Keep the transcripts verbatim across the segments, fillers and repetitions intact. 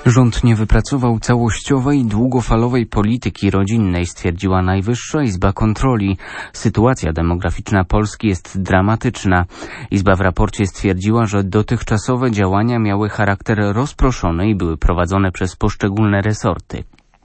Rząd nie wypracował całościowej, długofalowej polityki rodzinnej, stwierdziła Najwyższa Izba Kontroli. Sytuacja demograficzna Polski jest dramatyczna. Izba w raporcie stwierdziła, że dotychczasowe działania miały charakter rozproszony i były prowadzone przez poszczególne resorty.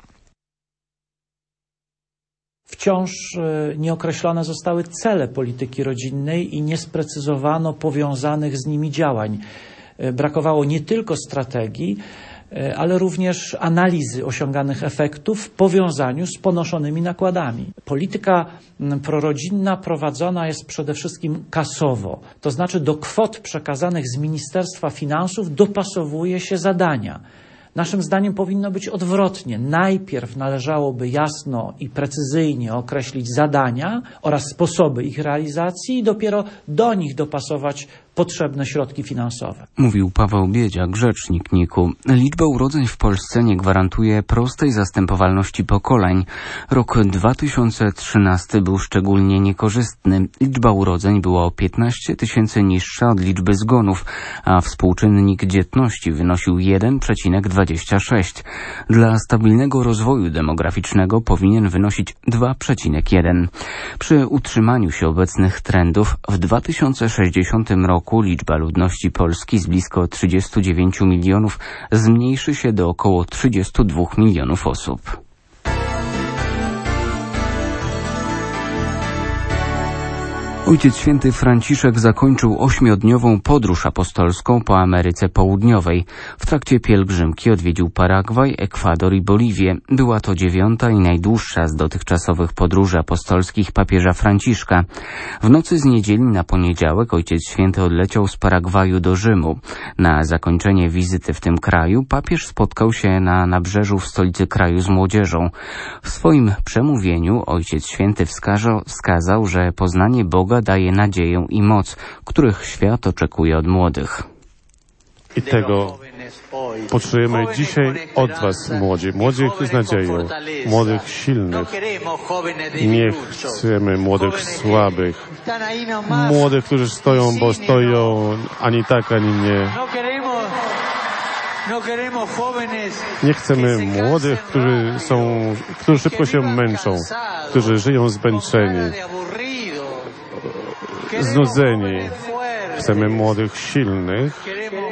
Wciąż nieokreślone zostały cele polityki rodzinnej i nie sprecyzowano powiązanych z nimi działań. Brakowało nie tylko strategii, ale również analizy osiąganych efektów w powiązaniu z ponoszonymi nakładami. Polityka prorodzinna prowadzona jest przede wszystkim kasowo, to znaczy do kwot przekazanych z Ministerstwa Finansów dopasowuje się zadania. Naszym zdaniem powinno być odwrotnie. Najpierw należałoby jasno i precyzyjnie określić zadania oraz sposoby ich realizacji i dopiero do nich dopasować potrzebne środki finansowe. Mówił Paweł Biedziak, rzecznik N I K-u. Liczba urodzeń w Polsce nie gwarantuje prostej zastępowalności pokoleń. Rok dwa tysiące trzynasty był szczególnie niekorzystny. Liczba urodzeń była o piętnaście tysięcy niższa od liczby zgonów, a współczynnik dzietności wynosił jeden przecinek dwadzieścia sześć. Dla stabilnego rozwoju demograficznego powinien wynosić dwa przecinek jeden. Przy utrzymaniu się obecnych trendów w dwa tysiące sześćdziesiątym roku liczba ludności Polski z blisko trzydziestu dziewięciu milionów zmniejszy się do około trzydziestu dwóch milionów osób. Ojciec Święty Franciszek zakończył ośmiodniową podróż apostolską po Ameryce Południowej. W trakcie pielgrzymki odwiedził Paragwaj, Ekwador i Boliwię. Była to dziewiąta i najdłuższa z dotychczasowych podróży apostolskich papieża Franciszka. W nocy z niedzieli na poniedziałek Ojciec Święty odleciał z Paragwaju do Rzymu. Na zakończenie wizyty w tym kraju papież spotkał się na nabrzeżu w stolicy kraju z młodzieżą. W swoim przemówieniu Ojciec Święty wskazał, wskazał, że poznanie Boga daje nadzieję i moc, których świat oczekuje od młodych. I tego potrzebujemy dzisiaj od Was, młodzi. Młodych z nadzieją, młodych silnych. Nie chcemy młodych słabych. Młodych, którzy stoją, bo stoją ani tak, ani nie. Nie chcemy młodych, którzy są, którzy szybko się męczą, którzy żyją zmęczeni, znudzeni. Chcemy młodych silnych,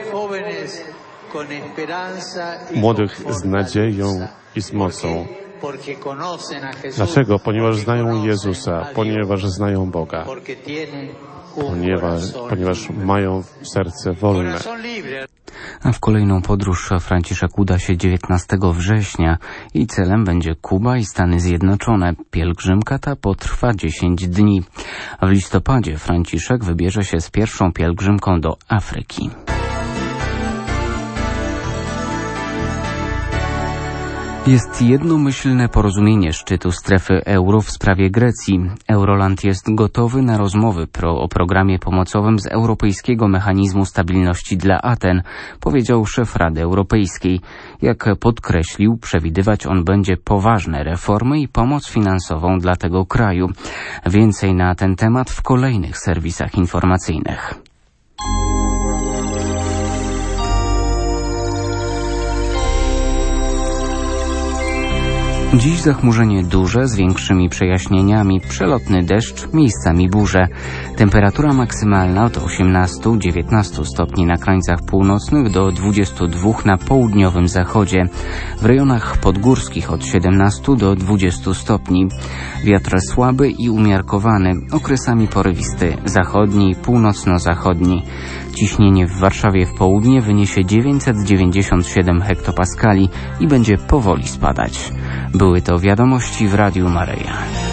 młodych z nadzieją i z mocą. Dlaczego? Ponieważ znają Jezusa, ponieważ znają Boga, ponieważ, ponieważ mają serce wolne. A w kolejną podróż Franciszek uda się dziewiętnastego września i celem będzie Kuba i Stany Zjednoczone. Pielgrzymka ta potrwa dziesięć dni. W listopadzie Franciszek wybierze się z pierwszą pielgrzymką do Afryki. Jest jednomyślne porozumienie szczytu strefy euro w sprawie Grecji. Euroland jest gotowy na rozmowy pro, o programie pomocowym z Europejskiego Mechanizmu Stabilności dla Aten, powiedział szef Rady Europejskiej. Jak podkreślił, przewidywać on będzie poważne reformy i pomoc finansową dla tego kraju. Więcej na ten temat w kolejnych serwisach informacyjnych. Dziś zachmurzenie duże z większymi przejaśnieniami, przelotny deszcz, miejscami burze. Temperatura maksymalna od osiemnastu do dziewiętnastu stopni na krańcach północnych do dwudziestu dwóch na południowym zachodzie. W rejonach podgórskich od siedemnastu do dwudziestu stopni. Wiatr słaby i umiarkowany, okresami porywisty, zachodni i północno-zachodni. Ciśnienie w Warszawie w południe wyniesie dziewięćset dziewięćdziesiąt siedem hektopaskali i będzie powoli spadać. Były to wiadomości w Radiu Maryja.